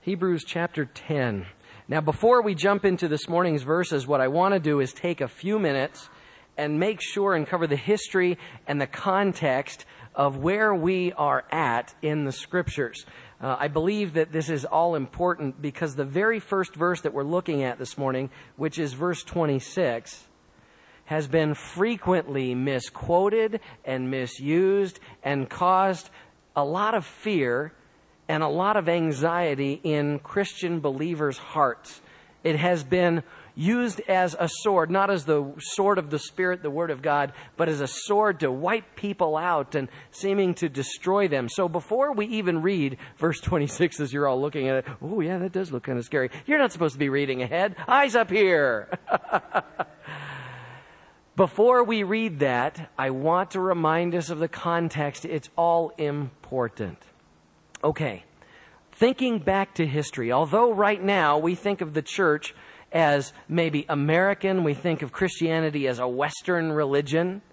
Hebrews chapter 10. Now, before we jump into this morning's verses, what I want to do is take a few minutes and make sure and cover the history and the context of where we are at in the Scriptures. I believe that this is all important because the very first verse that we're looking at this morning, which is verse 26, has been frequently misquoted and misused and caused a lot of fear and a lot of anxiety in Christian believers' hearts. It has been used as a sword, not as the sword of the Spirit, the Word of God, but as a sword to wipe people out and seeming to destroy them. So before we even read verse 26, as you're all looking at it, oh yeah, that does look kind of scary. You're not supposed to be reading ahead. Eyes up here. Before we read that, I want to remind us of the context. It's all important. Okay, thinking back to history, although right now we think of the church as maybe American, we think of Christianity as a Western religion,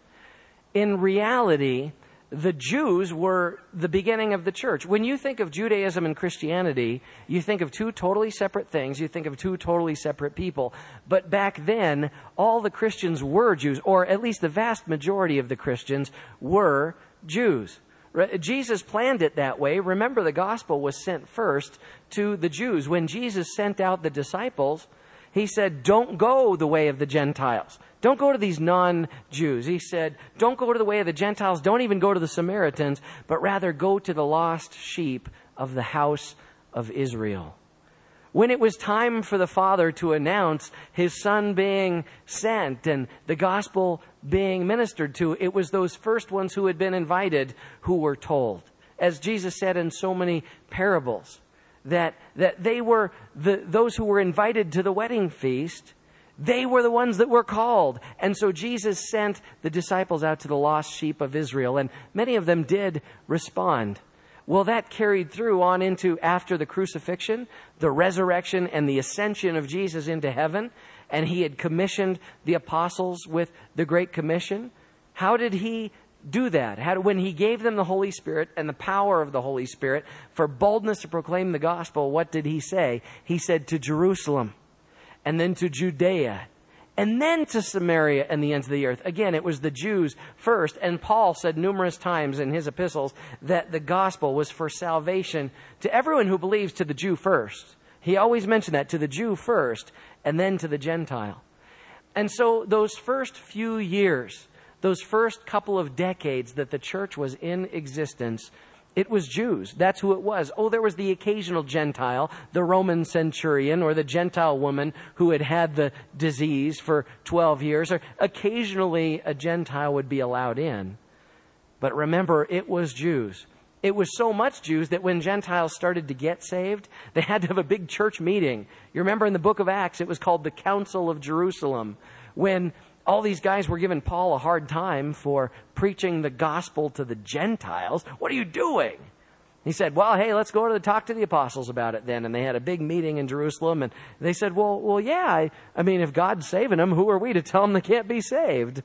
in reality, the Jews were the beginning of the church. When you think of Judaism and Christianity, you think of two totally separate things. You think of two totally separate people. But back then, all the Christians were Jews, or at least the vast majority of the Christians were Jews. Jesus planned it that way. Remember, the gospel was sent first to the Jews. When Jesus sent out the disciples, he said, don't go the way of the Gentiles. Don't go to these non-Jews. He said, don't go to the way of the Gentiles. Don't even go to the Samaritans, but rather go to the lost sheep of the house of Israel. When it was time for the Father to announce His Son being sent and the gospel being ministered to, it was those first ones who had been invited who were told. As Jesus said in so many parables, that they were those who were invited to the wedding feast. They were the ones that were called. And so Jesus sent the disciples out to the lost sheep of Israel, and many of them did respond. Well, that carried through on into after the crucifixion, the resurrection, and the ascension of Jesus into heaven. And He had commissioned the apostles with the Great Commission. How did He do that? When He gave them the Holy Spirit and the power of the Holy Spirit for boldness to proclaim the gospel, what did He say? He said to Jerusalem, and then to Judea, and then to Samaria and the ends of the earth. Again, it was the Jews first. And Paul said numerous times in his epistles that the gospel was for salvation to everyone who believes, to the Jew first. He always mentioned that, to the Jew first, and then to the Gentile. And so those first few years, those first couple of decades that the church was in existence, it was Jews. That's who it was. Oh, there was the occasional Gentile, the Roman centurion or the Gentile woman who had had the disease for 12 years. Or occasionally a Gentile would be allowed in. But remember, it was Jews. It was so much Jews that when Gentiles started to get saved, they had to have a big church meeting. You remember in the book of Acts, it was called the Council of Jerusalem, when all these guys were giving Paul a hard time for preaching the gospel to the Gentiles. What are you doing? He said, well, hey, let's go to talk to the apostles about it then. And they had a big meeting in Jerusalem. And they said, well, yeah, I mean, if God's saving them, who are we to tell them they can't be saved?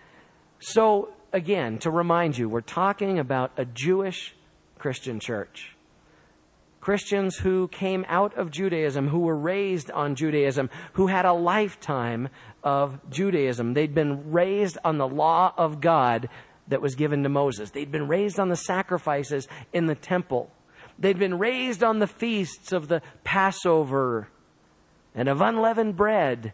So, again, to remind you, we're talking about a Jewish Christian church. Christians who came out of Judaism, who were raised on Judaism, who had a lifetime of Judaism. They'd been raised on the law of God that was given to Moses. They'd been raised on the sacrifices in the temple. They'd been raised on the feasts of the Passover and of unleavened bread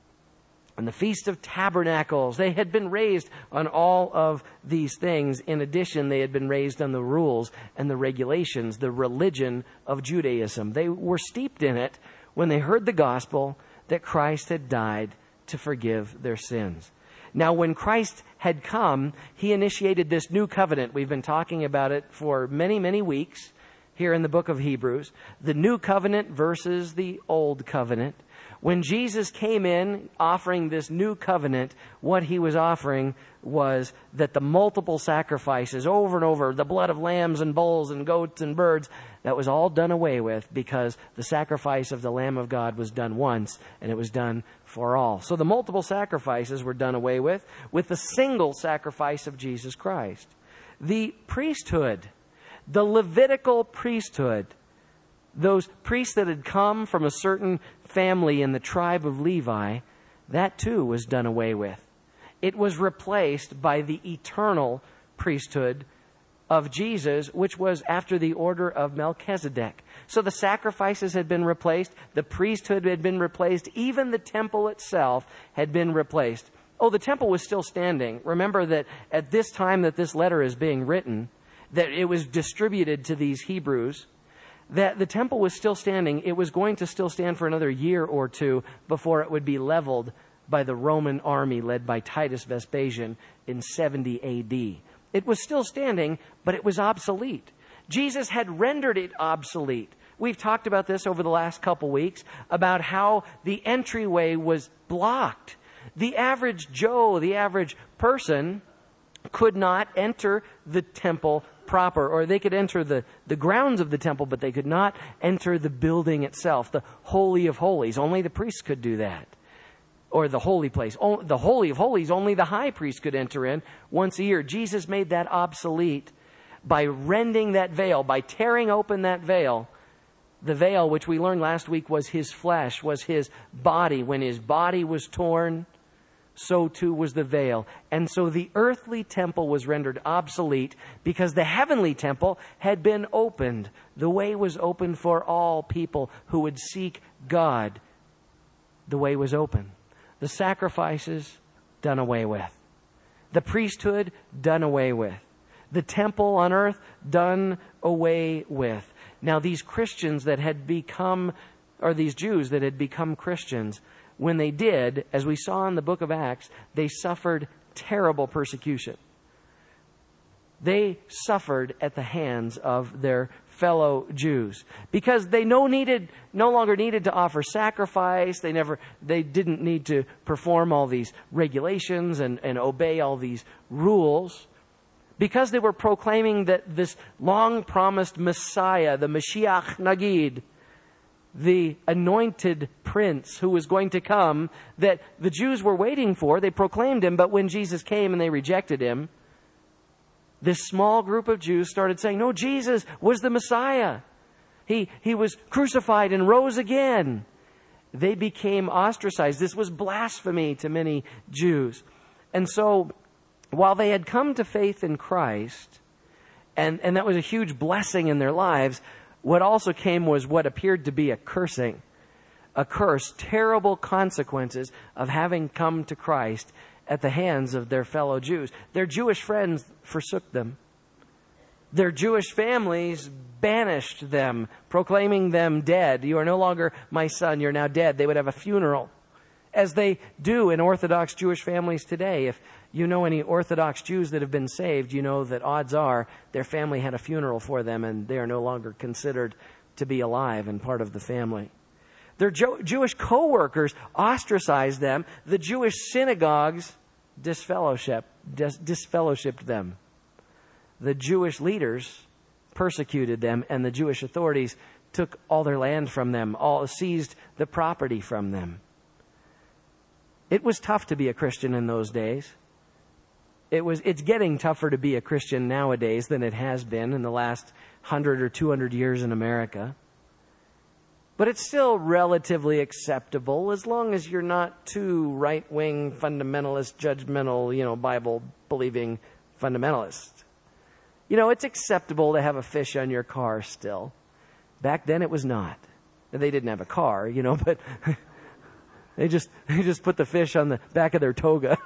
and the Feast of Tabernacles. They had been raised on all of these things. In addition, they had been raised on the rules and the regulations, the religion of Judaism. They were steeped in it when they heard the gospel that Christ had died to forgive their sins. Now, when Christ had come, He initiated this new covenant. We've been talking about it for many, many weeks here in the book of Hebrews. The new covenant versus the old covenant. When Jesus came in offering this new covenant, what He was offering was that the multiple sacrifices over and over, the blood of lambs and bulls and goats and birds, that was all done away with because the sacrifice of the Lamb of God was done once and it was done for all. So the multiple sacrifices were done away with the single sacrifice of Jesus Christ. The priesthood, the Levitical priesthood, Those priests that had come from a certain family in the tribe of Levi, that too was done away with. It was replaced by the eternal priesthood of Jesus, which was after the order of Melchizedek. So the sacrifices had been replaced, the priesthood had been replaced, even the temple itself had been replaced. Oh, the temple was still standing. Remember that at this time that this letter is being written, that it was distributed to these Hebrews, that the temple was still standing. It was going to still stand for another year or two before it would be leveled by the Roman army led by Titus Vespasian in 70 A.D. It was still standing, but it was obsolete. Jesus had rendered it obsolete. We've talked about this over the last couple weeks, about how the entryway was blocked. The average Joe, the average person, could not enter the temple proper, or they could enter the grounds of the temple, but they could not enter the building itself, the Holy of Holies. Only the priests could do that. Or the holy place. The Holy of Holies, only the high priest could enter in once a year. Jesus made that obsolete by rending that veil, by tearing open that veil. The veil, which we learned last week, was his flesh, was his body. When his body was torn, so too was the veil. And so the earthly temple was rendered obsolete because the heavenly temple had been opened. The way was open for all people who would seek God. The way was open. The sacrifices done away with. The priesthood done away with. The temple on earth done away with. Now these Christians that had become, or these Jews that had become Christians, when they did, as we saw in the book of Acts, they suffered terrible persecution. They suffered at the hands of their fellow Jews because they no longer needed to offer sacrifice. They didn't need to perform all these regulations and obey all these rules, because they were proclaiming that this long promised Messiah, the Mashiach Nagid, the anointed prince who was going to come, that the Jews were waiting for. They proclaimed him, but when Jesus came and they rejected him, this small group of Jews started saying, no, Jesus was the Messiah. He was crucified and rose again. They became ostracized. This was blasphemy to many Jews. And so while they had come to faith in Christ, and that was a huge blessing in their lives, what also came was what appeared to be a cursing. A curse, terrible consequences of having come to Christ at the hands of their fellow Jews. Their Jewish friends forsook them. Their Jewish families banished them, proclaiming them dead. You are no longer my son, you're now dead. They would have a funeral, as they do in Orthodox Jewish families today. If you know any Orthodox Jews that have been saved, you know that odds are their family had a funeral for them and they are no longer considered to be alive and part of the family. Their Jewish co-workers ostracized them. The Jewish synagogues disfellowshipped them. The Jewish leaders persecuted them, and the Jewish authorities took all their land from them, seized the property from them. It was tough to be a Christian in those days. It's getting tougher to be a Christian nowadays than it has been in the last 100 or 200 years in America. But it's still relatively acceptable as long as you're not too right-wing, fundamentalist, judgmental, Bible-believing fundamentalist. It's acceptable to have a fish on your car still. Back then it was not. They didn't have a car, but they just put the fish on the back of their toga.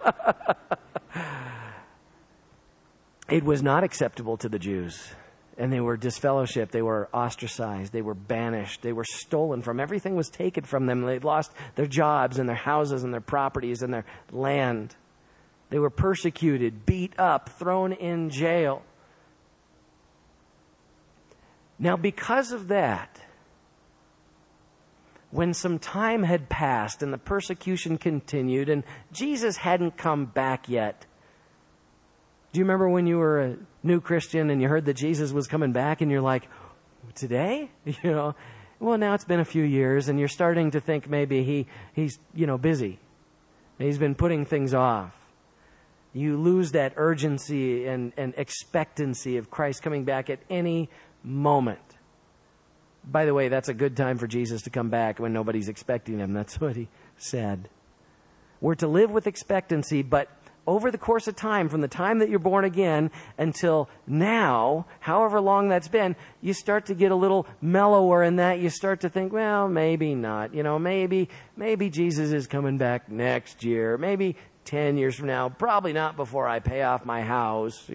It was not acceptable to the Jews. And they were disfellowshipped, they were ostracized, they were banished, they were stolen from. Everything was taken from them. They'd lost their jobs and their houses and their properties and their land. They were persecuted, beat up, thrown in jail. Now, because of that, when some time had passed and the persecution continued and Jesus hadn't come back yet, do you remember when you were a new Christian and you heard that Jesus was coming back and you're like, today? Well, now it's been a few years and you're starting to think maybe he's busy. He's been putting things off. You lose that urgency and expectancy of Christ coming back at any moment. By the way, that's a good time for Jesus to come back when nobody's expecting him. That's what he said. We're to live with expectancy, but over the course of time, from the time that you're born again until now, however long that's been, you start to get a little mellower in that. You start to think, well, maybe not. Maybe Jesus is coming back next year. Maybe 10 years from now. Probably not before I pay off my house,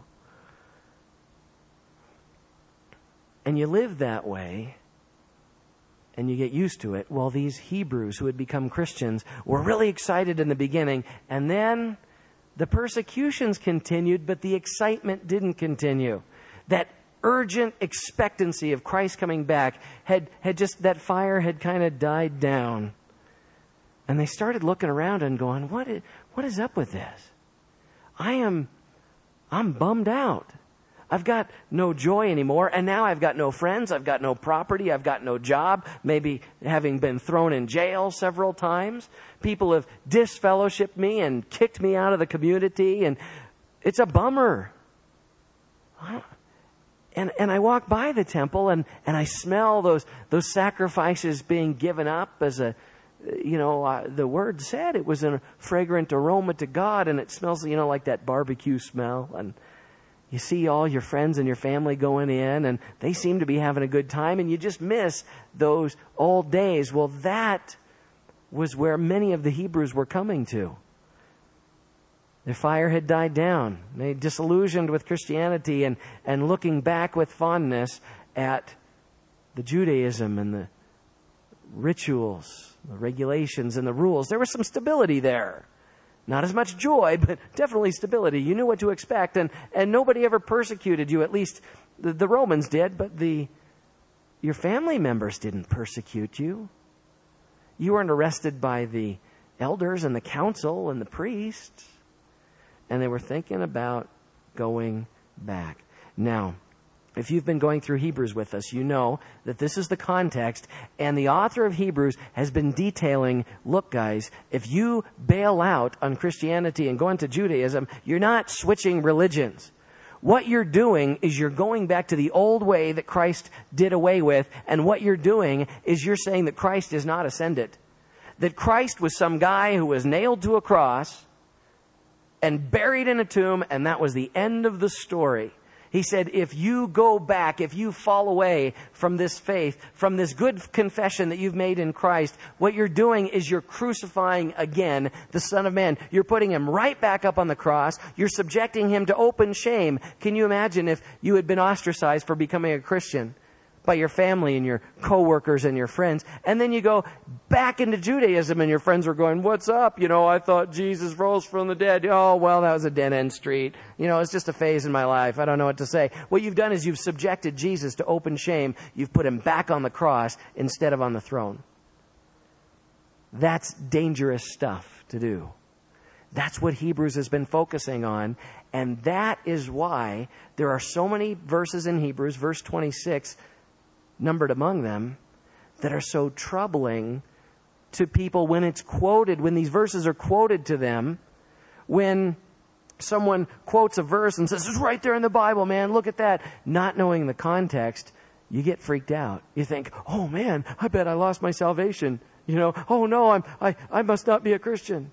And you live that way, and you get used to it. Well, these Hebrews who had become Christians were really excited in the beginning, and then the persecutions continued, but the excitement didn't continue. That urgent expectancy of Christ coming back had just, that fire had kind of died down. And they started looking around and going, what is up with this? I'm bummed out. I've got no joy anymore, and now I've got no friends, I've got no property, I've got no job, maybe having been thrown in jail several times. People have disfellowshipped me and kicked me out of the community, and it's a bummer. And I walk by the temple, and I smell those sacrifices being given up as the word said it was a fragrant aroma to God, and it smells, like that barbecue smell, and you see all your friends and your family going in, and they seem to be having a good time, and you just miss those old days. Well, that was where many of the Hebrews were coming to. Their fire had died down. They disillusioned with Christianity and looking back with fondness at the Judaism and the rituals, the regulations and the rules. There was some stability there. Not as much joy, but definitely stability. You knew what to expect, and nobody ever persecuted you. At least the Romans did, but your family members didn't persecute you. You weren't arrested by the elders and the council and the priests. And they were thinking about going back. Now, if you've been going through Hebrews with us, you know that this is the context, and the author of Hebrews has been detailing, look guys, if you bail out on Christianity and go into Judaism, you're not switching religions. What you're doing is you're going back to the old way that Christ did away with, and what you're doing is you're saying that Christ is not ascended. That Christ was some guy who was nailed to a cross and buried in a tomb, and that was the end of the story. He said, if you go back, if you fall away from this faith, from this good confession that you've made in Christ, what you're doing is you're crucifying again the Son of Man. You're putting him right back up on the cross. You're subjecting him to open shame. Can you imagine if you had been ostracized for becoming a Christian by your family and your coworkers and your friends, and then you go back into Judaism and your friends are going, what's up? I thought Jesus rose from the dead. Oh, well, that was a dead-end street. It's just a phase in my life. I don't know what to say. What you've done is you've subjected Jesus to open shame. You've put him back on the cross instead of on the throne. That's dangerous stuff to do. That's what Hebrews has been focusing on, and that is why there are so many verses in Hebrews, verse 26, numbered among them, that are so troubling to people when it's quoted, when these verses are quoted to them. When someone quotes a verse and says, it's right there in the Bible, man, look at that. Not knowing the context, you get freaked out. You think, oh man, I bet I lost my salvation. Oh no, I must not be a Christian.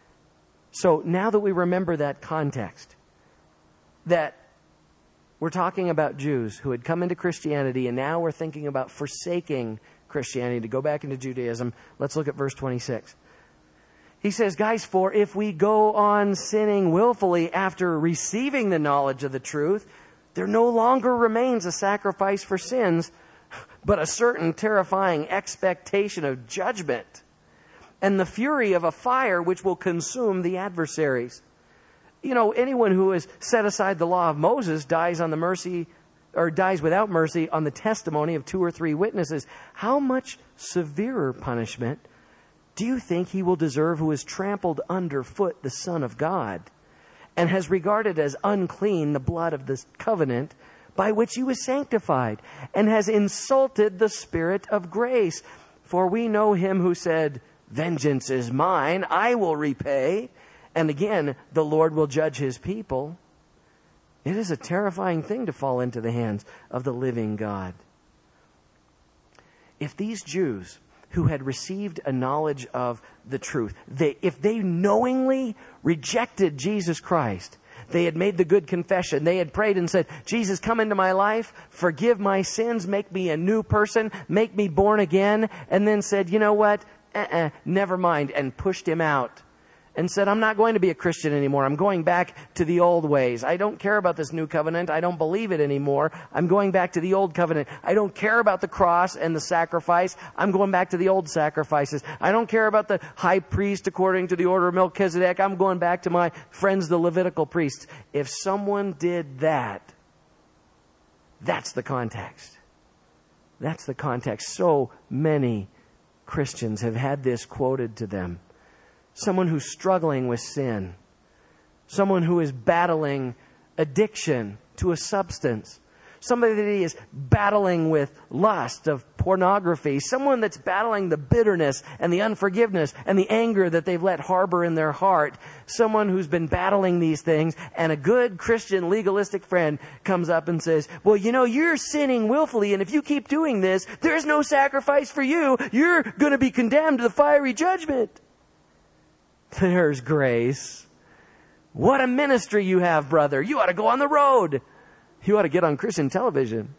So now that we remember that context, that we're talking about Jews who had come into Christianity, and now we're thinking about forsaking Christianity to go back into Judaism. Let's look at verse 26. He says, guys, for if we go on sinning willfully after receiving the knowledge of the truth, there no longer remains a sacrifice for sins, but a certain terrifying expectation of judgment and the fury of a fire which will consume the adversaries. Anyone who has set aside the law of Moses dies without mercy on the testimony of 2 or 3 witnesses. How much severer punishment do you think he will deserve who has trampled underfoot the Son of God and has regarded as unclean the blood of the covenant by which he was sanctified and has insulted the Spirit of grace? For we know him who said, vengeance is mine, I will repay. And again, the Lord will judge his people. It is a terrifying thing to fall into the hands of the living God. If these Jews who had received a knowledge of the truth, if they knowingly rejected Jesus Christ, they had made the good confession, they had prayed and said, Jesus, come into my life, forgive my sins, make me a new person, make me born again, and then said, you know what, never mind, and pushed him out. And said, I'm not going to be a Christian anymore. I'm going back to the old ways. I don't care about this new covenant. I don't believe it anymore. I'm going back to the old covenant. I don't care about the cross and the sacrifice. I'm going back to the old sacrifices. I don't care about the high priest according to the order of Melchizedek. I'm going back to my friends, the Levitical priests. If someone did that, that's the context. That's the context. So many Christians have had this quoted to them. Someone who's struggling with sin. Someone who is battling addiction to a substance. Somebody that is battling with lust of pornography. Someone that's battling the bitterness and the unforgiveness and the anger that they've let harbor in their heart. Someone who's been battling these things, and a good Christian legalistic friend comes up and says, well, you know, you're sinning willfully, and if you keep doing this, there's no sacrifice for you. You're going to be condemned to the fiery judgment. There's grace. What a ministry you have, brother. You ought to go on the road. You ought to get on Christian television.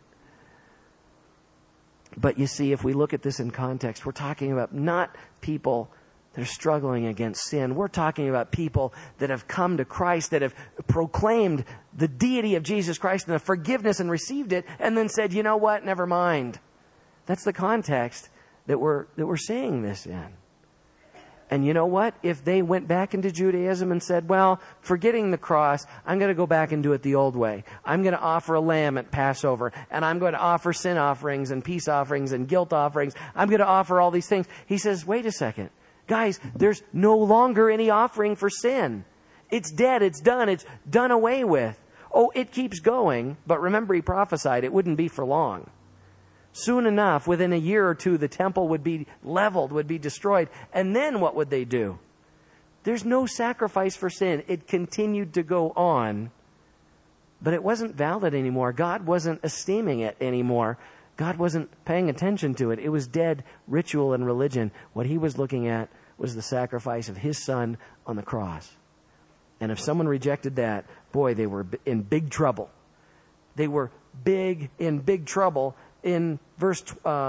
But you see, if we look at this in context, we're talking about not people that are struggling against sin. We're talking about people that have come to Christ, that have proclaimed the deity of Jesus Christ and the forgiveness and received it, and then said, you know what, never mind. That's the context that we're seeing this in. And you know what? If they went back into Judaism and said, well, forgetting the cross, I'm going to go back and do it the old way. I'm going to offer a lamb at Passover, and I'm going to offer sin offerings and peace offerings and guilt offerings. I'm going to offer all these things. He says, wait a second. Guys, there's no longer any offering for sin. It's dead. It's done away with. Oh, it keeps going. But remember, he prophesied it wouldn't be for long. Soon enough, within a year or two, the temple would be leveled, would be destroyed. And then what would they do? There's no sacrifice for sin. It continued to go on, but it wasn't valid anymore. God wasn't esteeming it anymore. God wasn't paying attention to it. It was dead ritual and religion. What he was looking at was the sacrifice of his son on the cross. And if someone rejected that, boy, they were in big trouble. They were in big trouble. In verse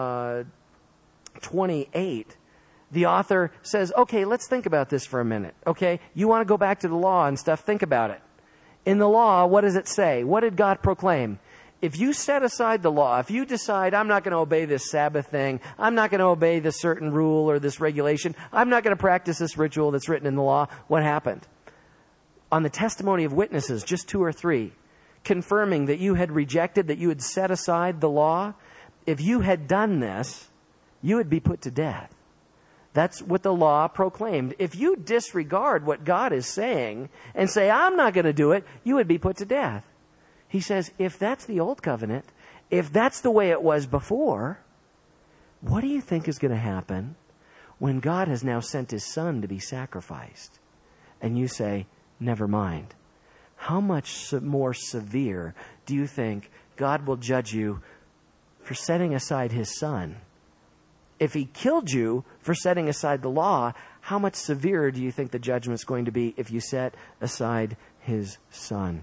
28, the author says, okay, let's think about this for a minute. Okay, you want to go back to the law and stuff, think about it. In the law, what does it say? What did God proclaim? If you set aside the law, if you decide, I'm not going to obey this Sabbath thing, I'm not going to obey this certain rule or this regulation, I'm not going to practice this ritual that's written in the law, what happened? On the testimony of witnesses, just 2 or 3, confirming that you had rejected, that you had set aside the law, if you had done this, you would be put to death. That's what the law proclaimed. If you disregard what God is saying and say, I'm not going to do it, you would be put to death. He says, if that's the old covenant, if that's the way it was before, what do you think is going to happen when God has now sent his son to be sacrificed? And you say, never mind. How much more severe do you think God will judge you for setting aside his son? If he killed you for setting aside the law, how much severer do you think the judgment's going to be if you set aside his son?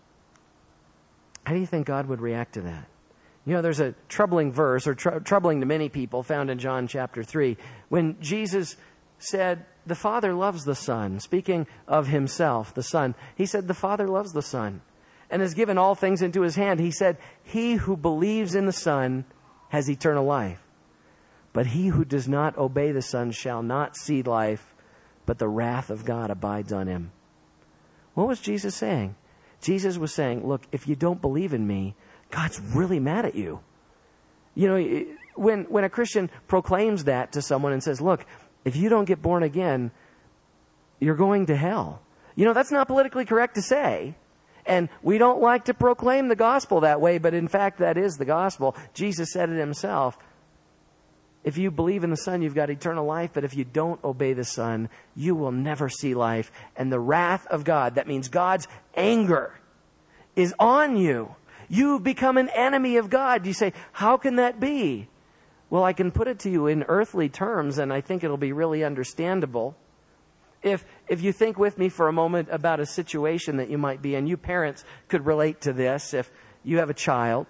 How do you think God would react to that? You know, there's a troubling verse, or troubling to many people, found in John chapter 3, when Jesus said, the Father loves the Son. Speaking of himself, the Son, he said, the Father loves the Son and has given all things into his hand. He said, he who believes in the Son has eternal life. But he who does not obey the Son shall not see life, but the wrath of God abides on him. What was Jesus saying? Jesus was saying, look, if you don't believe in me, God's really mad at you. You know, when a Christian proclaims that to someone and says, look, if you don't get born again, you're going to hell. You know, that's not politically correct to say. And we don't like to proclaim the gospel that way, but in fact, that is the gospel. Jesus said it himself. If you believe in the Son, you've got eternal life. But if you don't obey the Son, you will never see life. And the wrath of God, that means God's anger, is on you. You've become an enemy of God. You say, how can that be? Well, I can put it to you in earthly terms, and I think it'll be really understandable. If you think with me for a moment about a situation that you might be in, you parents could relate to this. If you have a child,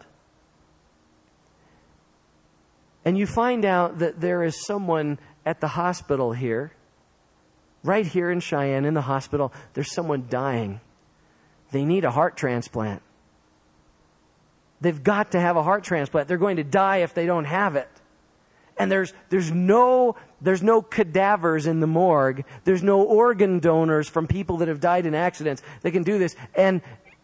and you find out that there is someone at the hospital here, right here in Cheyenne, in the hospital, there's someone dying. They need a heart transplant. They've got to have a heart transplant. They're going to die if they don't have it. And there's no cadavers in the morgue. There's no organ donors from people that have died in accidents that can do this. And,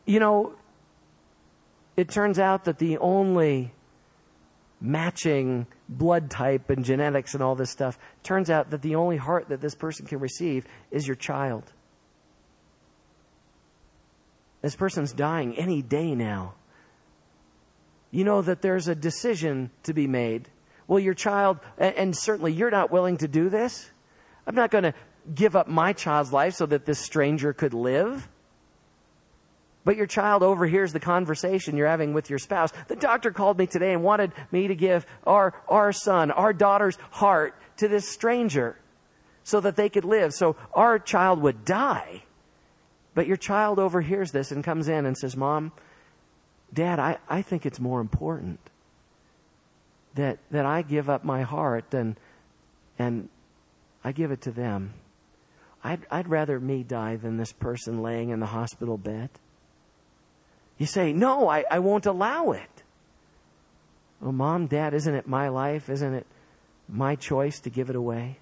it turns out that the only matching blood type and genetics and all this stuff, turns out that the only heart that this person can receive is your child. This person's dying any day now. You know that there's a decision to be made. Well, your child, and certainly you're not willing to do this. I'm not going to give up my child's life so that this stranger could live. But your child overhears the conversation you're having with your spouse. The doctor called me today and wanted me to give our son, our daughter's heart to this stranger so that they could live. So our child would die. But your child overhears this and comes in and says, Mom, Dad, I think it's more important that I give up my heart and I give it to them. I'd rather me die than this person laying in the hospital bed. You say, no, I won't allow it. Well, Mom, Dad, isn't it my life? Isn't it my choice to give it away?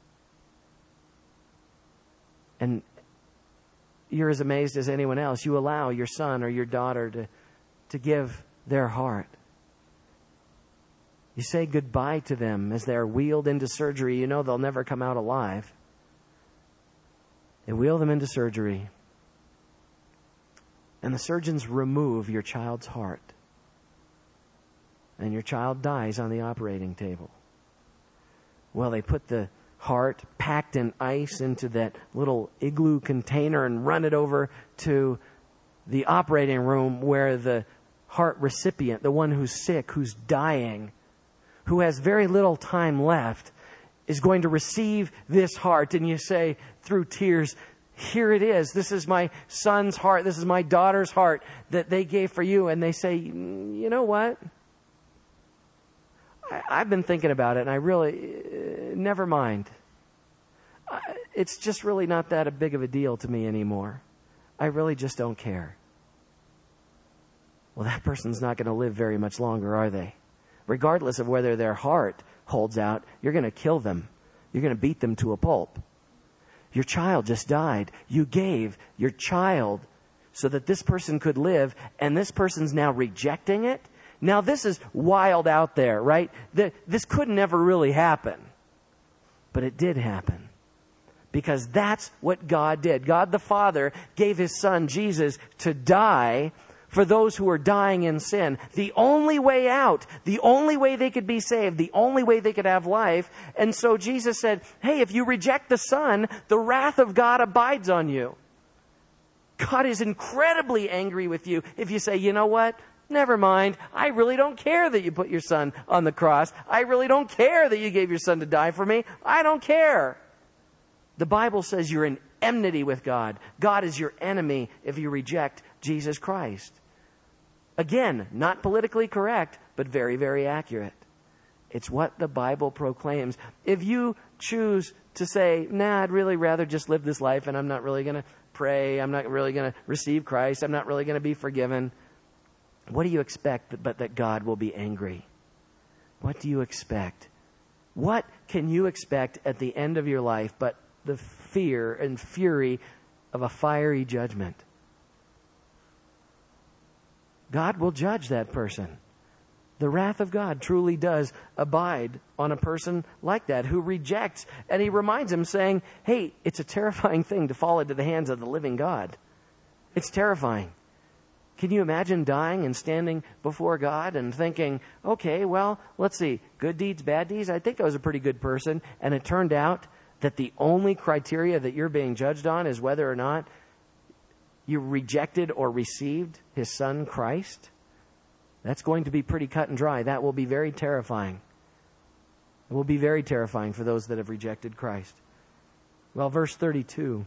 And you're as amazed as anyone else. You allow your son or your daughter to give their heart. You say goodbye to them as they're wheeled into surgery. You know they'll never come out alive. They wheel them into surgery. And the surgeons remove your child's heart. And your child dies on the operating table. Well, they put the heart packed in ice into that little igloo container and run it over to the operating room where the heart recipient, the one who's sick, who's dying, who has very little time left, is going to receive this heart. And you say through tears, here it is. This is my son's heart. This is my daughter's heart that they gave for you. And they say, you know what? I've been thinking about it and I really, never mind. It's just really not that big of a deal to me anymore. I really just don't care. Well, that person's not going to live very much longer, are they? Regardless of whether their heart holds out, you're going to kill them. You're going to beat them to a pulp. Your child just died. You gave your child so that this person could live, and this person's now rejecting it. Now, this is wild out there, right? This could never really happen. But it did happen. Because that's what God did. God the Father gave His Son, Jesus, to die for those who are dying in sin. The only way out, the only way they could be saved, the only way they could have life. And so Jesus said, hey, if you reject the Son, the wrath of God abides on you. God is incredibly angry with you if you say, you know what? Never mind. I really don't care that you put your Son on the cross. I really don't care that you gave your Son to die for me. I don't care. The Bible says you're in enmity with God. God is your enemy if you reject Jesus Christ. Again, not politically correct, but very, very accurate. It's what the Bible proclaims. If you choose to say, nah, I'd really rather just live this life and I'm not really going to pray, I'm not really going to receive Christ, I'm not really going to be forgiven, what do you expect but that God will be angry? What do you expect? What can you expect at the end of your life but the fear and fury of a fiery judgment? God will judge that person. The wrath of God truly does abide on a person like that who rejects. And He reminds him saying, hey, it's a terrifying thing to fall into the hands of the living God. It's terrifying. Can you imagine dying and standing before God and thinking, okay, well, let's see, good deeds, bad deeds? I think I was a pretty good person. And it turned out that the only criteria that you're being judged on is whether or not you rejected or received His Son, Christ. That's going to be pretty cut and dry. That will be very terrifying. It will be very terrifying for those that have rejected Christ. Well, verse 32.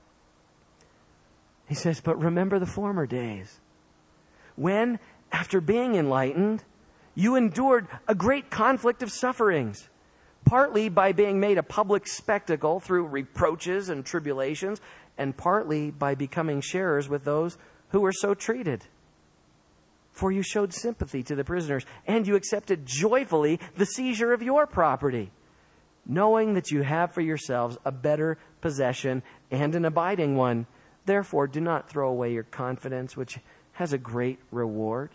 He says, but remember the former days, when, after being enlightened, you endured a great conflict of sufferings, partly by being made a public spectacle through reproaches and tribulations, and partly by becoming sharers with those who were so treated. For you showed sympathy to the prisoners, and you accepted joyfully the seizure of your property, knowing that you have for yourselves a better possession and an abiding one. Therefore, do not throw away your confidence, which has a great reward.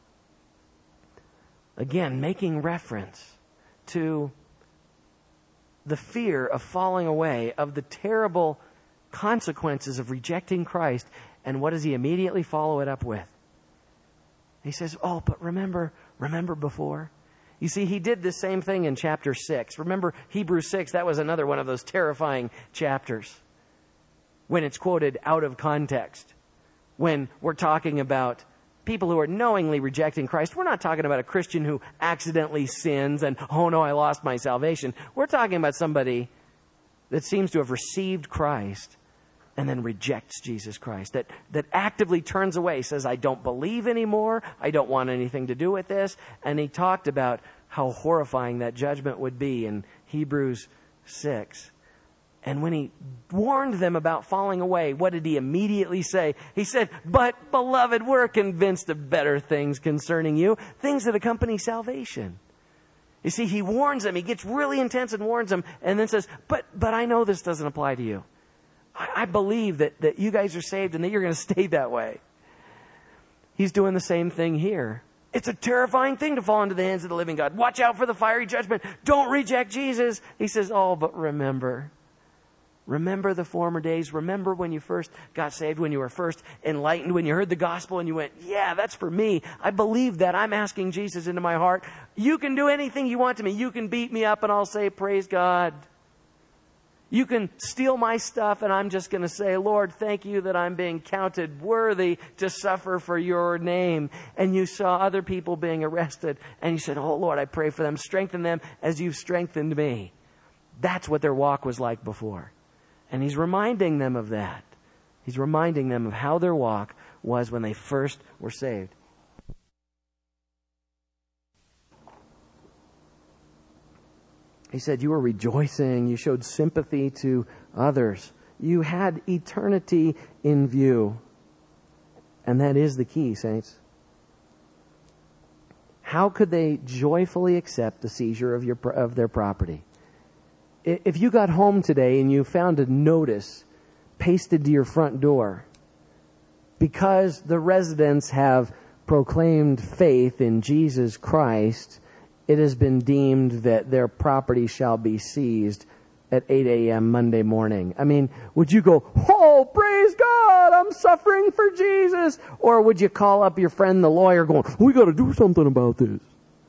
Again, making reference to the fear of falling away, of the terrible consequences of rejecting Christ. And what does he immediately follow it up with? He says, oh, but remember before. You see, he did the same thing in chapter 6. Remember Hebrews 6, that was another one of those terrifying chapters when it's quoted out of context. When we're talking about people who are knowingly rejecting Christ, we're not talking about a Christian who accidentally sins and, oh no, I lost my salvation. We're talking about somebody that seems to have received Christ and then rejects Jesus Christ, that actively turns away, says, I don't believe anymore, I don't want anything to do with this. And he talked about how horrifying that judgment would be in Hebrews 6. And when he warned them about falling away, what did he immediately say? He said, but beloved, we're convinced of better things concerning you, things that accompany salvation. You see, he warns them, he gets really intense and warns them, and then says, but I know this doesn't apply to you. I believe that you guys are saved and that you're going to stay that way. He's doing the same thing here. It's a terrifying thing to fall into the hands of the living God. Watch out for the fiery judgment. Don't reject Jesus. He says, oh, but remember the former days. Remember when you first got saved, when you were first enlightened, when you heard the gospel and you went, yeah, that's for me. I believe that. I'm asking Jesus into my heart. You can do anything you want to me. You can beat me up and I'll say, praise God. You can steal my stuff and I'm just going to say, Lord, thank you that I'm being counted worthy to suffer for your name. And you saw other people being arrested and you said, oh Lord, I pray for them. Strengthen them as you've strengthened me. That's what their walk was like before. And he's reminding them of that. He's reminding them of how their walk was when they first were saved. He said, you were rejoicing. You showed sympathy to others. You had eternity in view. And that is the key, saints. How could they joyfully accept the seizure of their property? If you got home today and you found a notice pasted to your front door because the residents have proclaimed faith in Jesus Christ, it has been deemed that their property shall be seized at 8 a.m. Monday morning. I mean, would you go, oh, praise God, I'm suffering for Jesus? Or would you call up your friend, the lawyer, going, we got to do something about this?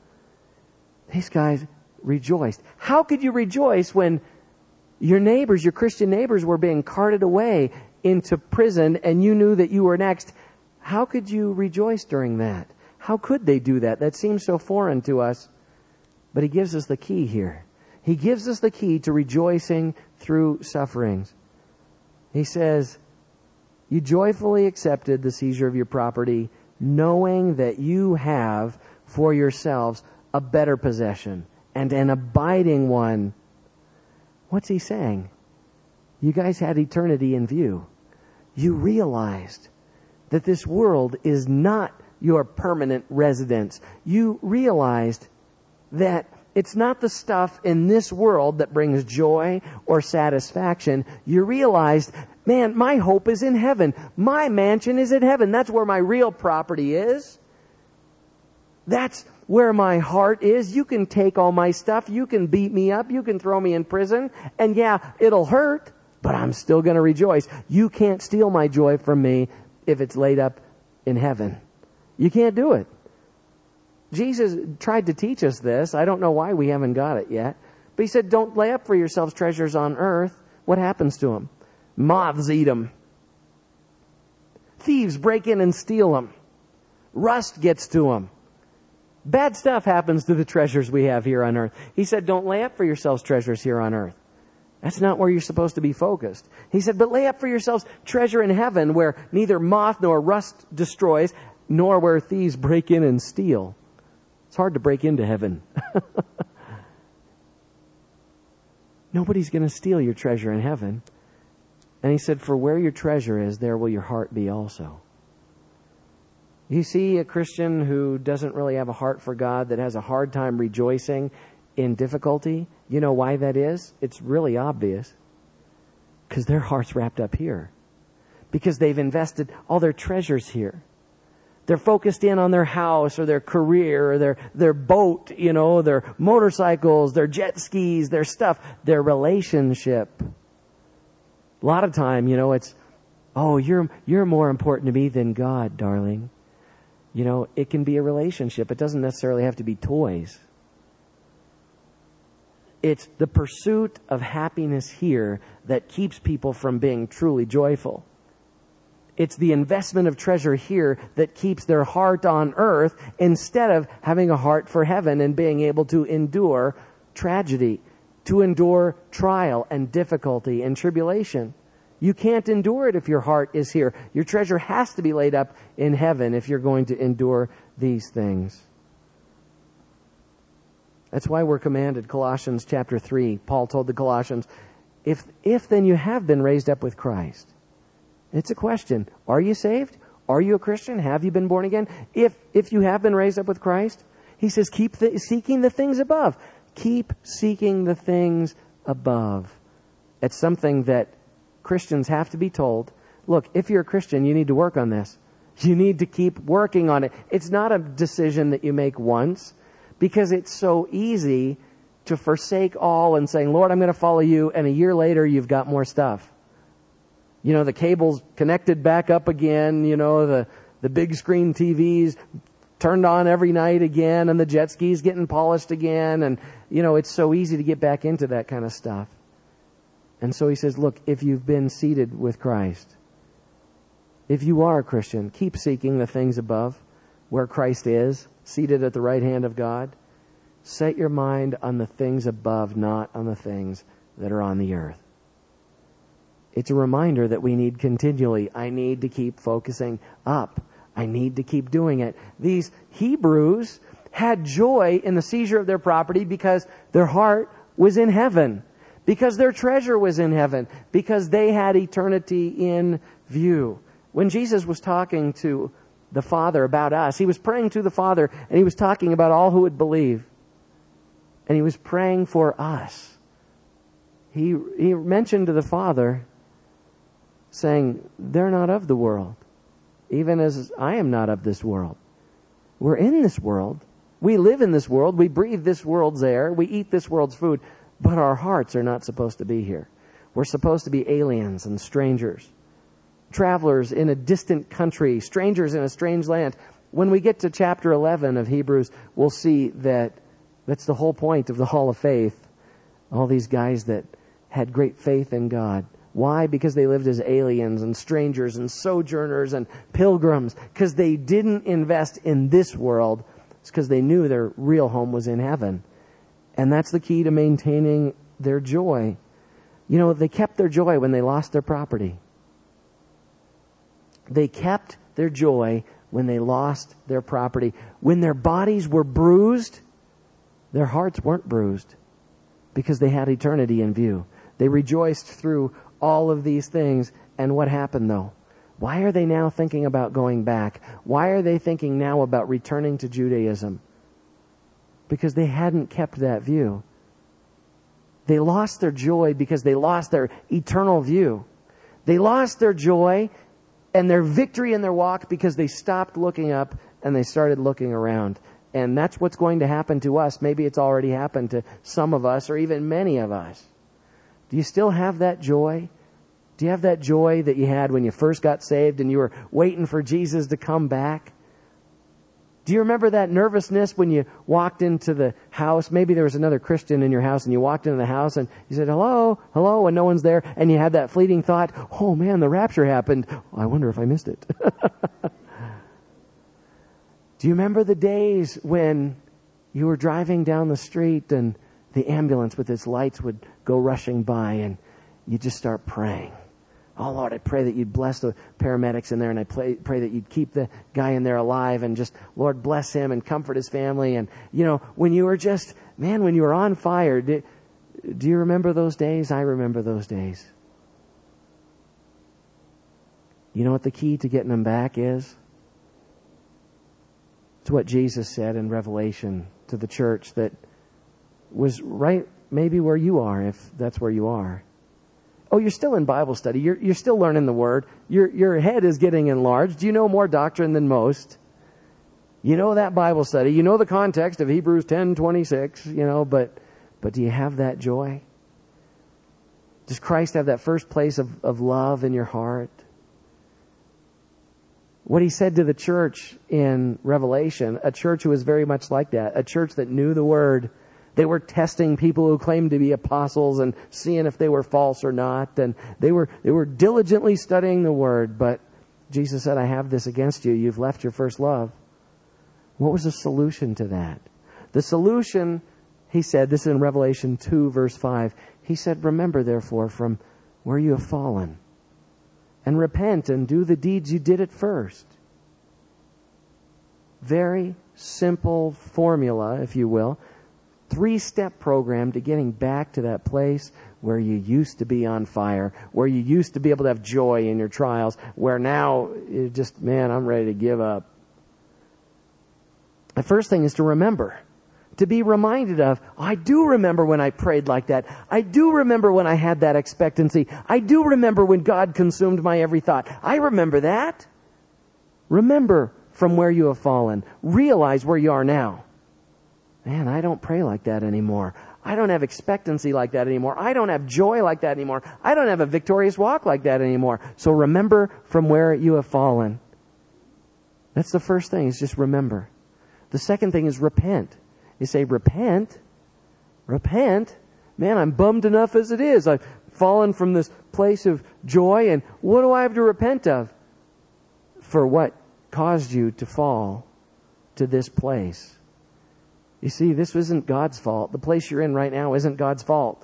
These guys rejoiced. How could you rejoice when your neighbors, your Christian neighbors, were being carted away into prison and you knew that you were next? How could you rejoice during that? How could they do that? That seems so foreign to us. But he gives us the key here. He gives us the key to rejoicing through sufferings. He says, you joyfully accepted the seizure of your property, knowing that you have for yourselves a better possession and an abiding one. What's he saying? You guys had eternity in view. You realized that this world is not your permanent residence. You realized that it's not the stuff in this world that brings joy or satisfaction. You realized, man, my hope is in heaven. My mansion is in heaven. That's where my real property is. That's where my heart is. You can take all my stuff. You can beat me up. You can throw me in prison. And yeah, it'll hurt, but I'm still going to rejoice. You can't steal my joy from me if it's laid up in heaven. You can't do it. Jesus tried to teach us this. I don't know why we haven't got it yet. But he said, don't lay up for yourselves treasures on earth. What happens to them? Moths eat them. Thieves break in and steal them. Rust gets to them. Bad stuff happens to the treasures we have here on earth. He said, don't lay up for yourselves treasures here on earth. That's not where you're supposed to be focused. He said, but lay up for yourselves treasure in heaven where neither moth nor rust destroys, nor where thieves break in and steal. It's hard to break into heaven. Nobody's going to steal your treasure in heaven. And he said, for where your treasure is, there will your heart be also. You see a Christian who doesn't really have a heart for God, that has a hard time rejoicing in difficulty. You know why that is? It's really obvious. Because their heart's wrapped up here. Because they've invested all their treasures here. They're focused in on their house or their career or their boat, their motorcycles, their jet skis, their stuff, their relationship. A lot of time, it's, oh, you're more important to me than God, darling. It can be a relationship. It doesn't necessarily have to be toys. It's the pursuit of happiness here that keeps people from being truly joyful. It's the investment of treasure here that keeps their heart on earth instead of having a heart for heaven and being able to endure tragedy, to endure trial and difficulty and tribulation. You can't endure it if your heart is here. Your treasure has to be laid up in heaven if you're going to endure these things. That's why we're commanded, Colossians chapter 3, Paul told the Colossians, if then you have been raised up with Christ. It's a question. Are you saved? Are you a Christian? Have you been born again? If you have been raised up with Christ, he says, keep seeking the things above. Keep seeking the things above. It's something that Christians have to be told. Look, if you're a Christian, you need to work on this. You need to keep working on it. It's not a decision that you make once, because it's so easy to forsake all and saying, Lord, I'm going to follow you, and a year later you've got more stuff. The cable's connected back up again, the big screen TVs turned on every night again, and the jet skis getting polished again, and it's so easy to get back into that kind of stuff. And so he says, look, if you've been seated with Christ, if you are a Christian, keep seeking the things above where Christ is, seated at the right hand of God. Set your mind on the things above, not on the things that are on the earth. It's a reminder that we need continually. I need to keep focusing up. I need to keep doing it. These Hebrews had joy in the seizure of their property because their heart was in heaven. Because their treasure was in heaven. Because they had eternity in view. When Jesus was talking to the Father about us, he was praying to the Father, and he was talking about all who would believe. And he was praying for us. He mentioned to the Father, saying, they're not of the world, even as I am not of this world. We're in this world. We live in this world. We breathe this world's air. We eat this world's food. But our hearts are not supposed to be here. We're supposed to be aliens and strangers, travelers in a distant country, strangers in a strange land. When we get to chapter 11 of Hebrews, we'll see that that's the whole point of the Hall of Faith. All these guys that had great faith in God. Why? Because they lived as aliens and strangers and sojourners and pilgrims. Because they didn't invest in this world. It's because they knew their real home was in heaven. And that's the key to maintaining their joy. They kept their joy when they lost their property. They kept their joy when they lost their property. When their bodies were bruised, their hearts weren't bruised because they had eternity in view. They rejoiced through all of these things. And what happened though? Why are they now thinking about going back? Why are they thinking now about returning to Judaism? Because they hadn't kept that view. They lost their joy because they lost their eternal view. They lost their joy and their victory in their walk because they stopped looking up and they started looking around. And that's what's going to happen to us. Maybe it's already happened to some of us or even many of us. Do you still have that joy? Do you have that joy that you had when you first got saved and you were waiting for Jesus to come back? Do you remember that nervousness when you walked into the house? Maybe there was another Christian in your house and you walked into the house and you said, hello, hello, and no one's there. And you had that fleeting thought, oh man, the rapture happened. I wonder if I missed it. Do you remember the days when you were driving down the street and the ambulance with its lights would go rushing by and you just start praying? Oh, Lord, I pray that you'd bless the paramedics in there, and I pray that you'd keep the guy in there alive, and just, Lord, bless him and comfort his family. And, when you were just, when you were on fire, do you remember those days? I remember those days. You know what the key to getting them back is? It's what Jesus said in Revelation to the church that was right maybe where you are, if that's where you are. Oh, you're still in Bible study. You're still learning the Word. Your head is getting enlarged. You know more doctrine than most. You know that Bible study. You know the context of Hebrews 10:26, but do you have that joy? Does Christ have that first place of love in your heart? What he said to the church in Revelation, a church who was very much like that, a church that knew the Word. They were testing people who claimed to be apostles and seeing if they were false or not. And they were diligently studying the Word. But Jesus said, I have this against you. You've left your first love. What was the solution to that? The solution, he said, this is in Revelation 2, verse 5. He said, remember, therefore, from where you have fallen, and repent and do the deeds you did at first. Very simple formula, if you will. 3-step program to getting back to that place where you used to be on fire, where you used to be able to have joy in your trials, where now you just, I'm ready to give up. The first thing is to remember, to be reminded of, I do remember when I prayed like that. I do remember when I had that expectancy. I do remember when God consumed my every thought. I remember that. Remember from where you have fallen. Realize where you are now. I don't pray like that anymore. I don't have expectancy like that anymore. I don't have joy like that anymore. I don't have a victorious walk like that anymore. So remember from where you have fallen. That's the first thing, is just remember. The second thing is repent. You say, repent? Repent? I'm bummed enough as it is. I've fallen from this place of joy, and what do I have to repent of? For what caused you to fall to this place? You see, this isn't God's fault. The place you're in right now isn't God's fault.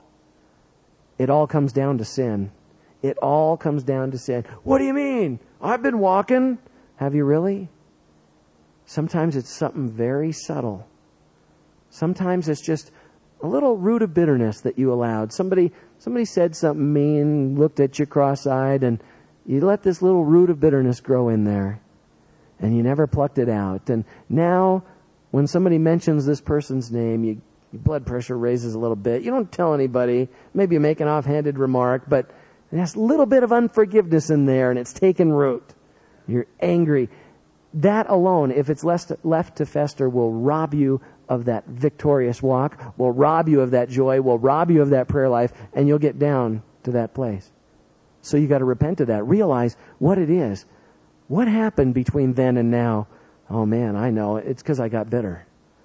It all comes down to sin. It all comes down to sin. What do you mean? I've been walking. Have you really? Sometimes it's something very subtle. Sometimes it's just a little root of bitterness that you allowed. Somebody said something mean, looked at you cross-eyed, and you let this little root of bitterness grow in there. And you never plucked it out. And now, when somebody mentions this person's name, your blood pressure raises a little bit. You don't tell anybody. Maybe you make an offhanded remark, but there's a little bit of unforgiveness in there, and it's taken root. You're angry. That alone, if it's left to fester, will rob you of that victorious walk, will rob you of that joy, will rob you of that prayer life, and you'll get down to that place. So you got to repent of that. Realize what it is. What happened between then and now? Oh man, I know. It's because I got bitter.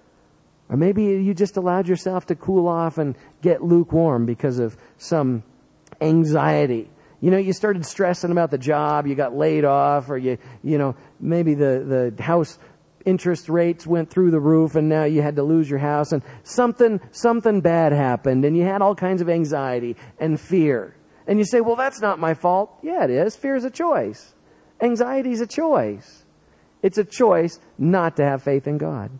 Or maybe you just allowed yourself to cool off and get lukewarm because of some anxiety. You started stressing about the job, you got laid off, or maybe the house interest rates went through the roof and now you had to lose your house, and something bad happened and you had all kinds of anxiety and fear. And you say, well, that's not my fault. Yeah, it is. Fear is a choice. Anxiety is a choice. It's a choice not to have faith in God.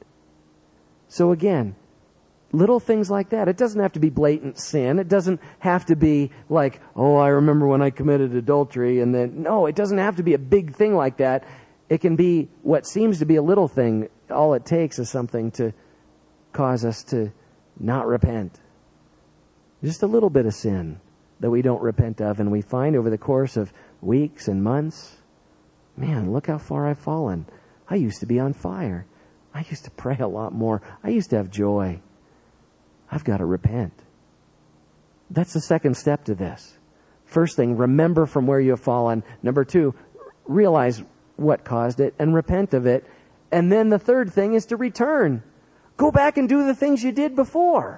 So again, little things like that. It doesn't have to be blatant sin. It doesn't have to be like, oh, I remember when I committed adultery. And then, no, it doesn't have to be a big thing like that. It can be what seems to be a little thing. All it takes is something to cause us to not repent. Just a little bit of sin that we don't repent of. And we find over the course of weeks and months, man, look how far I've fallen. I used to be on fire. I used to pray a lot more. I used to have joy. I've got to repent. That's the second step to this. First thing, remember from where you have fallen. Number 2, realize what caused it and repent of it. And then the third thing is to return. Go back and do the things you did before.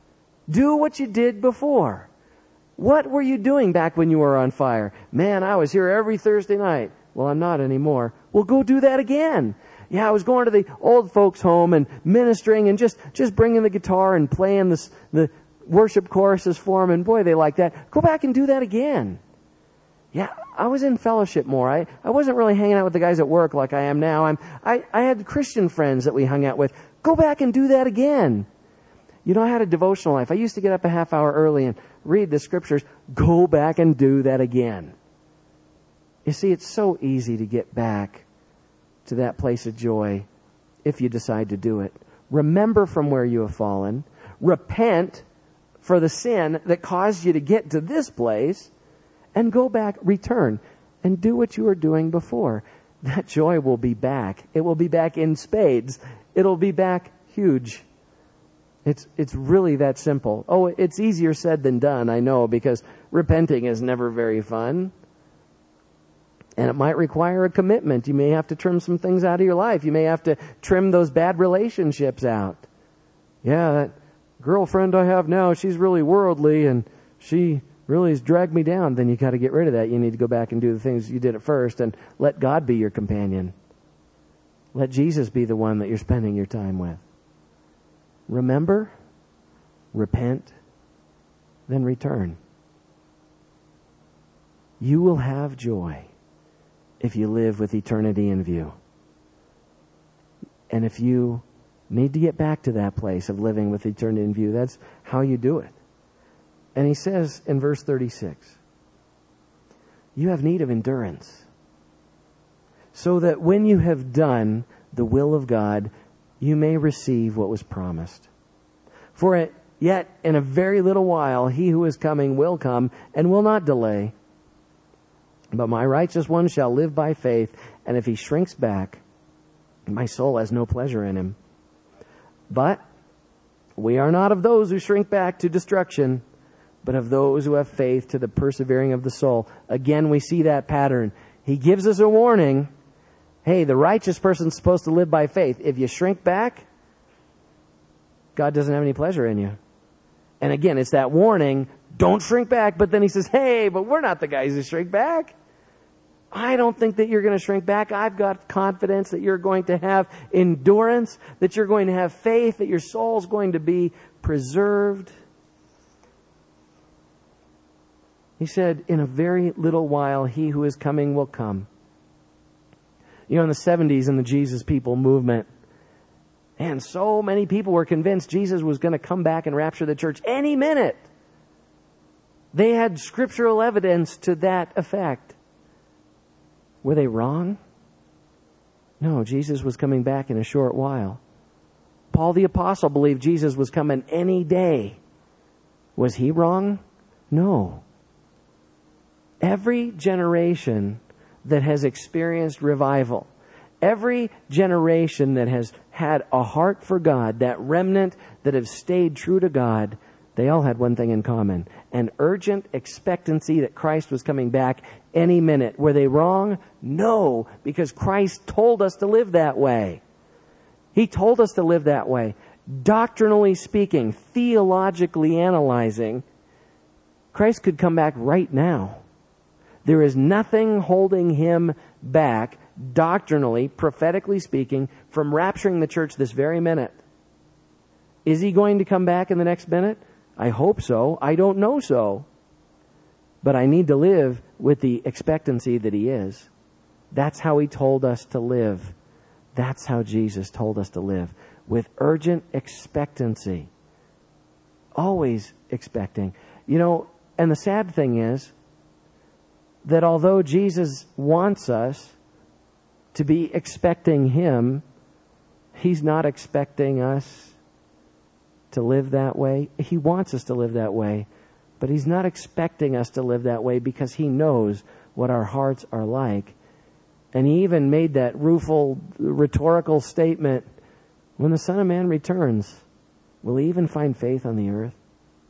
Do what you did before. What were you doing back when you were on fire? Man, I was here every Thursday night. Well, I'm not anymore. Well, go do that again. Yeah, I was going to the old folks' home and ministering and just bringing the guitar and playing the worship choruses for them, and boy, they like that. Go back and do that again. Yeah, I was in fellowship more. I wasn't really hanging out with the guys at work like I am now. I had Christian friends that we hung out with. Go back and do that again. You know, I had a devotional life. I used to get up a half hour early and read the scriptures. Go back and do that again. You see, it's so easy to get back to that place of joy if you decide to do it. Remember from where you have fallen. Repent for the sin that caused you to get to this place. And go back, return, and do what you were doing before. That joy will be back. It will be back in spades. It'll be back huge. It's really that simple. Oh, it's easier said than done, I know, because repenting is never very fun. And it might require a commitment. You may have to trim some things out of your life. You may have to trim those bad relationships out. Yeah, that girlfriend I have now, she's really worldly and she really has dragged me down. Then you got to get rid of that. You need to go back and do the things you did at first and let God be your companion. Let Jesus be the one that you're spending your time with. Remember, repent, then return. You will have joy if you live with eternity in view. And if you need to get back to that place of living with eternity in view, that's how you do it. And he says in verse 36, you have need of endurance, so that when you have done the will of God, you may receive what was promised. For yet in a very little while he who is coming will come and will not delay. But my righteous one shall live by faith, and if he shrinks back, my soul has no pleasure in him. But we are not of those who shrink back to destruction, but of those who have faith to the persevering of the soul. Again, we see that pattern. He gives us a warning. Hey, the righteous person's supposed to live by faith. If you shrink back, God doesn't have any pleasure in you. And again, it's that warning, don't shrink back. But then he says, hey, but we're not the guys who shrink back. I don't think that you're going to shrink back. I've got confidence that you're going to have endurance, that you're going to have faith, that your soul's going to be preserved. He said, in a very little while, he who is coming will come. You know, in the 70s in the Jesus People movement, and so many people were convinced Jesus was going to come back and rapture the church any minute. They had scriptural evidence to that effect. Were they wrong? No, Jesus was coming back in a short while. Paul the Apostle believed Jesus was coming any day. Was he wrong? No. Every generation that has experienced revival, every generation that has had a heart for God, that remnant that have stayed true to God, they all had one thing in common: an urgent expectancy that Christ was coming back any minute. Were they wrong? No, because Christ told us to live that way. He told us to live that way. Doctrinally speaking, theologically analyzing, Christ could come back right now. There is nothing holding him back, doctrinally, prophetically speaking, from rapturing the church this very minute. Is he going to come back in the next minute? I hope so. I don't know so. But I need to live with the expectancy that he is. That's how he told us to live. That's how Jesus told us to live. With urgent expectancy. Always expecting. You know, and the sad thing is that although Jesus wants us to be expecting him, he's not expecting us to live that way. He wants us to live that way, but he's not expecting us to live that way because he knows what our hearts are like. And he even made that rueful, rhetorical statement, when the Son of Man returns, will he even find faith on the earth?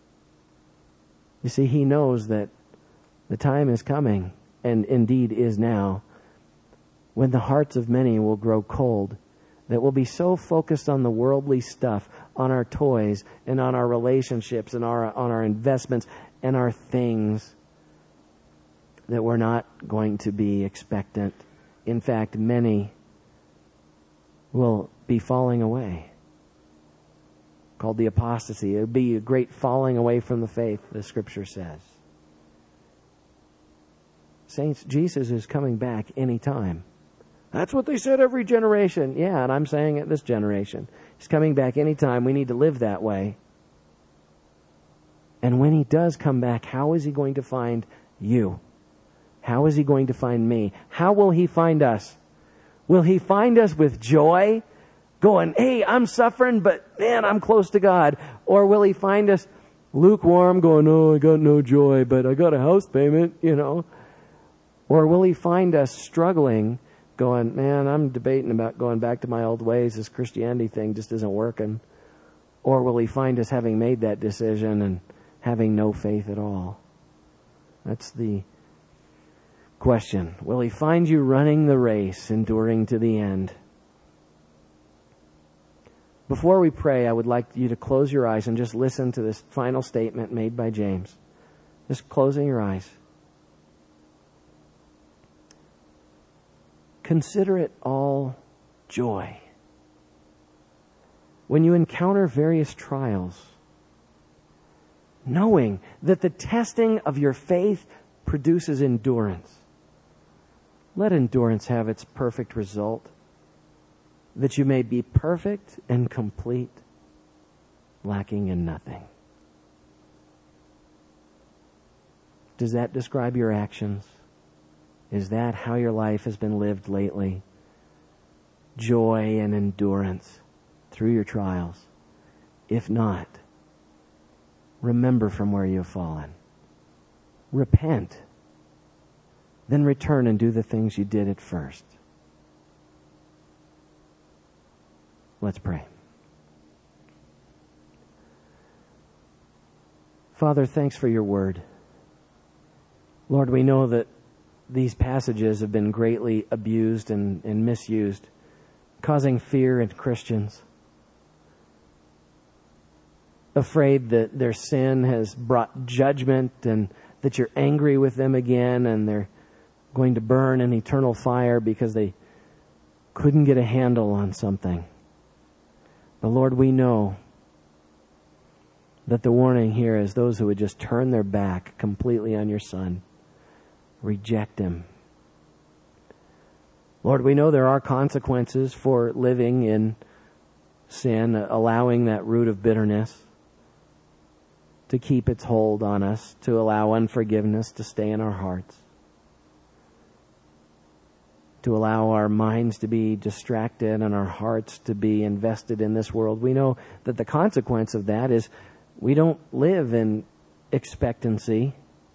You see, he knows that the time is coming, and indeed is now, when the hearts of many will grow cold, that will be so focused on the worldly stuff, on our toys, and on our relationships, and on our investments, and our things, that we're not going to be expectant. In fact, many will be falling away. Called the apostasy. It would be a great falling away from the faith, the Scripture says. Saints, Jesus is coming back anytime. That's what they said every generation. Yeah, and I'm saying it this generation. He's coming back anytime. We need to live that way. And when He does come back, how is He going to find you? How is He going to find me? How will He find us? Will He find us with joy? Going, hey, I'm suffering, but man, I'm close to God. Or will He find us lukewarm, going, oh, I got no joy, but I got a house payment, Or will He find us struggling, going, man, I'm debating about going back to my old ways. This Christianity thing just isn't working. Or will He find us having made that decision and having no faith at all? That's the question. Will He find you running the race, enduring to the end? Before we pray, I would like you to close your eyes and just listen to this final statement made by James. Just closing your eyes. Consider it all joy when you encounter various trials, knowing that the testing of your faith produces endurance. Let endurance have its perfect result, that you may be perfect and complete, lacking in nothing. Does that describe your actions? Is that how your life has been lived lately? Joy and endurance through your trials. If not, remember from where you have fallen. Repent. Then return and do the things you did at first. Let's pray. Father, thanks for your word. Lord, we know that these passages have been greatly abused and misused, causing fear in Christians. Afraid that their sin has brought judgment and that you're angry with them again and they're going to burn in eternal fire because they couldn't get a handle on something. But Lord, we know that the warning here is those who would just turn their back completely on your Son, reject Him. Lord, we know there are consequences for living in sin, allowing that root of bitterness to keep its hold on us, to allow unforgiveness to stay in our hearts, to allow our minds to be distracted and our hearts to be invested in this world. We know that the consequence of that is we don't live in expectancy.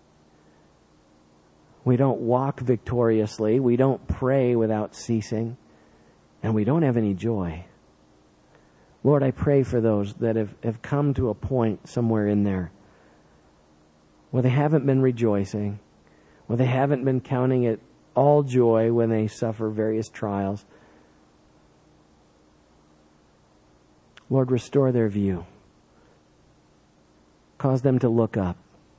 We don't walk victoriously. We don't pray without ceasing. And we don't have any joy. Lord, I pray for those that have come to a point somewhere in there where they haven't been rejoicing, where they haven't been counting it all joy when they suffer various trials. Lord, restore their view. Cause them to look up,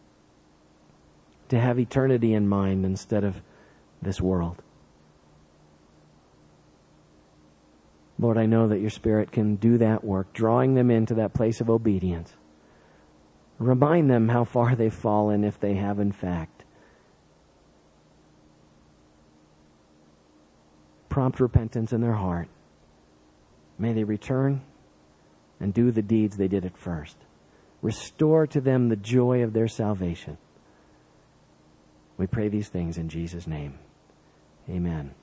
to have eternity in mind instead of this world. Lord, I know that your Spirit can do that work, drawing them into that place of obedience. Remind them how far they've fallen, if they have in fact. Prompt repentance in their heart. May they return and do the deeds they did at first. Restore to them the joy of their salvation. We pray these things in Jesus' name. Amen.